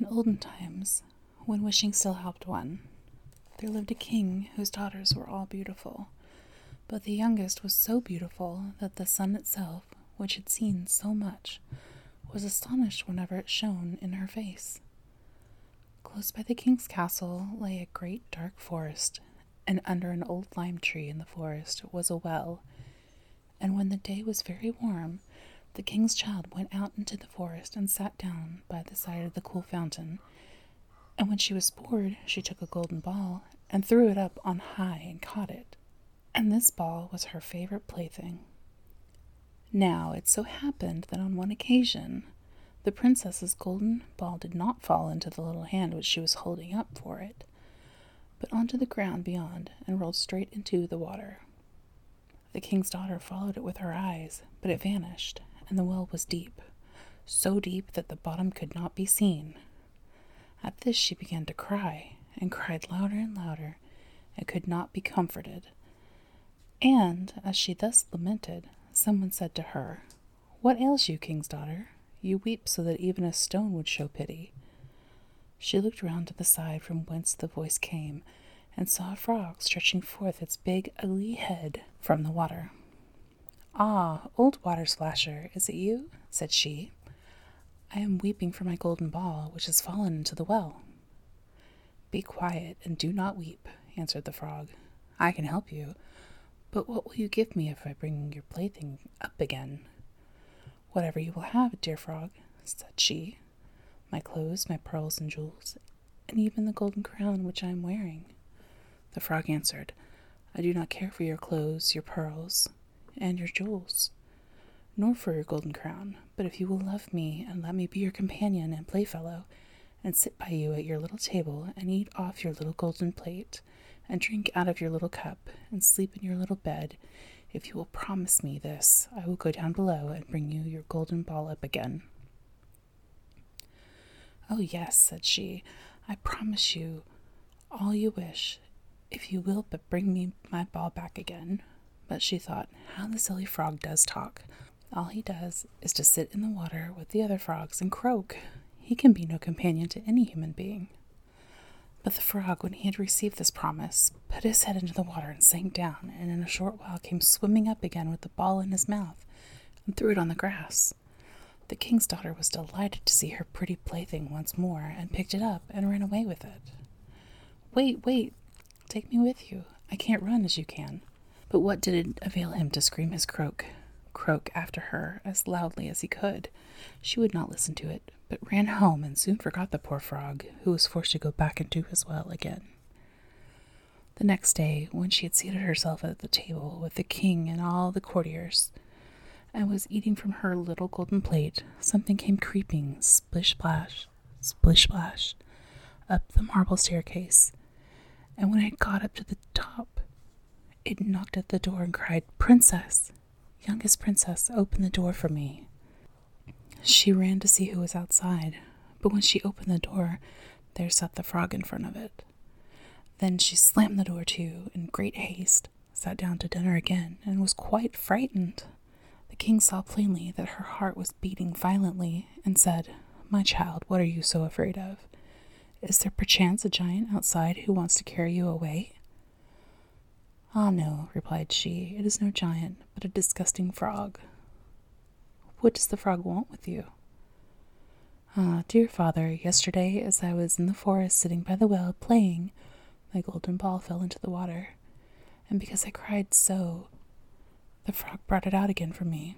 In olden times, when wishing still helped one, there lived a king whose daughters were all beautiful, but the youngest was so beautiful that the sun itself, which had seen so much, was astonished whenever it shone in her face. Close by the king's castle lay a great dark forest, and under an old lime tree in the forest was a well, and when the day was very warm, the king's child went out into the forest and sat down by the side of the cool fountain, and when she was bored, she took a golden ball and threw it up on high and caught it, and this ball was her favorite plaything. Now it so happened that on one occasion, the princess's golden ball did not fall into the little hand which she was holding up for it, but onto the ground beyond and rolled straight into the water. The king's daughter followed it with her eyes, but it vanished, and the well was deep, so deep that the bottom could not be seen. At this she began to cry, and cried louder and louder, and could not be comforted. And, as she thus lamented, someone said to her, "What ails you, king's daughter? You weep so that even a stone would show pity." She looked round to the side from whence the voice came, and saw a frog stretching forth its big, ugly head from the water. "Ah, old water splasher, is it you?" said she. "I am weeping for my golden ball, which has fallen into the well." "Be quiet, and do not weep," answered the frog. "I can help you, but what will you give me if I bring your plaything up again?" "Whatever you will have, dear frog," said she. "My clothes, my pearls and jewels, and even the golden crown which I am wearing." The frog answered, "I do not care for your clothes, your pearls, and your jewels, nor for your golden crown, but if you will love me and let me be your companion and playfellow, and sit by you at your little table, and eat off your little golden plate, and drink out of your little cup, and sleep in your little bed, if you will promise me this, I will go down below and bring you your golden ball up again." "Oh yes," said she, "I promise you all you wish, if you will but bring me my ball back again." But she thought, how the silly frog does talk. All he does is to sit in the water with the other frogs and croak. He can be no companion to any human being. But the frog, when he had received this promise, put his head into the water and sank down, and in a short while came swimming up again with the ball in his mouth, and threw it on the grass. The king's daughter was delighted to see her pretty plaything once more, and picked it up and ran away with it. "Wait, wait, take me with you. I can't run as you can." But what did it avail him to scream his croak after her as loudly as he could? She would not listen to it, but ran home and soon forgot the poor frog, who was forced to go back into his well again. The next day, when she had seated herself at the table with the king and all the courtiers, and was eating from her little golden plate, something came creeping, splish-splash, splish-splash, up the marble staircase, and when it got up to the top, it knocked at the door and cried, "Princess, youngest princess, open the door for me." She ran to see who was outside, but when she opened the door, there sat the frog in front of it. Then she slammed the door to, in great haste, sat down to dinner again, and was quite frightened. The king saw plainly that her heart was beating violently, and said, "My child, what are you so afraid of? Is there perchance a giant outside who wants to carry you away?" "Ah, no," replied she, "it is no giant, but a disgusting frog." "What does the frog want with you?" "Ah, dear father, yesterday as I was in the forest sitting by the well playing, my golden ball fell into the water, and because I cried so, the frog brought it out again for me.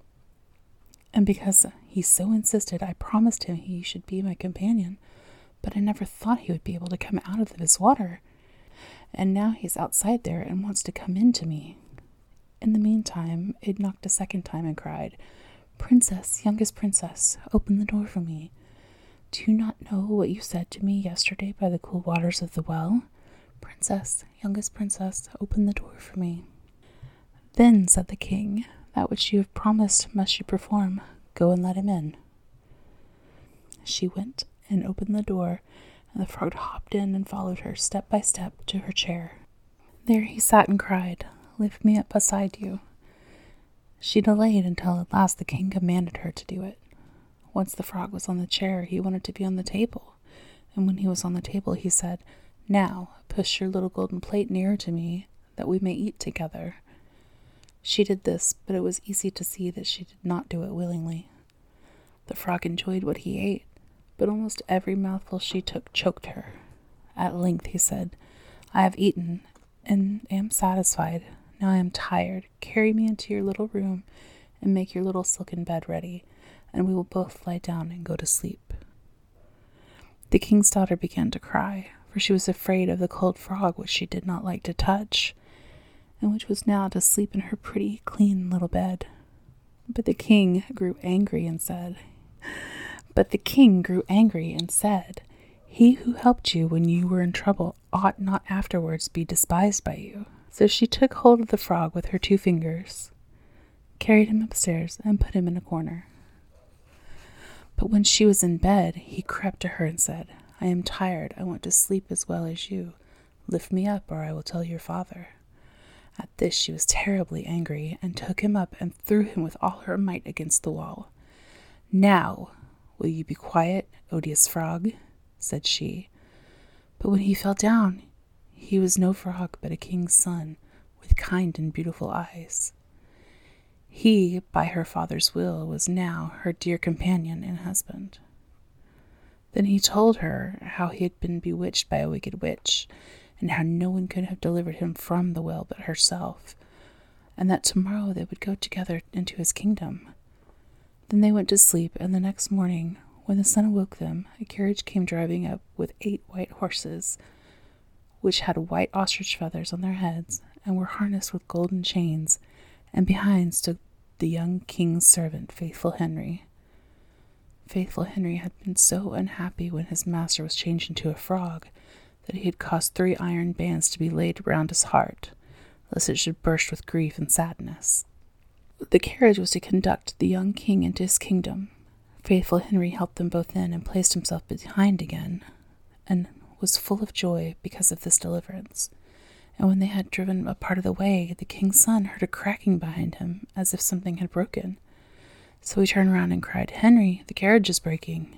And because he so insisted, I promised him he should be my companion, but I never thought he would be able to come out of this water. And now he's outside there and wants to come in to me." In the meantime, it knocked a second time and cried, "Princess, youngest princess, open the door for me. Do you not know what you said to me yesterday by the cool waters of the well? Princess, youngest princess, open the door for me." "Then," said the king, "that which you have promised must you perform. Go and let him in." She went and opened the door, and the frog hopped in and followed her step by step to her chair. There he sat and cried, "Lift me up beside you." She delayed until at last the king commanded her to do it. Once the frog was on the chair, he wanted to be on the table. and when he was on the table, he said, "Now, push your little golden plate nearer to me, that we may eat together." She did this, but it was easy to see that she did not do it willingly. The frog enjoyed what he ate, but almost every mouthful she took choked her. At length he said, "I have eaten, and am satisfied. Now I am tired. Carry me into your little room, and make your little silken bed ready, and we will both lie down and go to sleep." The king's daughter began to cry, for she was afraid of the cold frog which she did not like to touch, and which was now to sleep in her pretty, clean little bed. But the king grew angry and said, "He who helped you when you were in trouble ought not afterwards be despised by you." So she took hold of the frog with her 2 fingers, carried him upstairs, and put him in a corner. But when she was in bed, he crept to her and said, "I am tired. I want to sleep as well as you. Lift me up, or I will tell your father." At this she was terribly angry, and took him up and threw him with all her might against the wall. "Now, will you be quiet, odious frog?" said she. But when he fell down, he was no frog, but a king's son, with kind and beautiful eyes. He, by her father's will, was now her dear companion and husband. Then he told her how he had been bewitched by a wicked witch, and how no one could have delivered him from the well but herself, and that tomorrow they would go together into his kingdom. Then they went to sleep, and the next morning, when the sun awoke them, a carriage came driving up with 8 white horses, which had white ostrich feathers on their heads, and were harnessed with golden chains, and behind stood the young king's servant, Faithful Henry. Faithful Henry had been so unhappy when his master was changed into a frog that he had caused 3 iron bands to be laid round his heart, lest it should burst with grief and sadness. The carriage was to conduct the young king into his kingdom. Faithful Henry helped them both in, and placed himself behind again, and was full of joy because of this deliverance. And when they had driven a part of the way, the king's son heard a cracking behind him, as if something had broken. So he turned round and cried, "Henry, the carriage is breaking."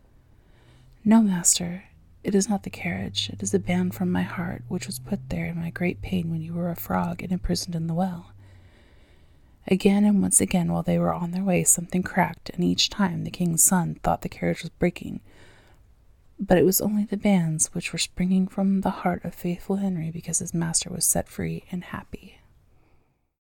"No, master, it is not the carriage. It is a band from my heart, which was put there in my great pain when you were a frog and imprisoned in the well." Again and once again, while they were on their way, something cracked, and each time the king's son thought the carriage was breaking. But it was only the bands which were springing from the heart of Faithful Henry, because his master was set free and happy.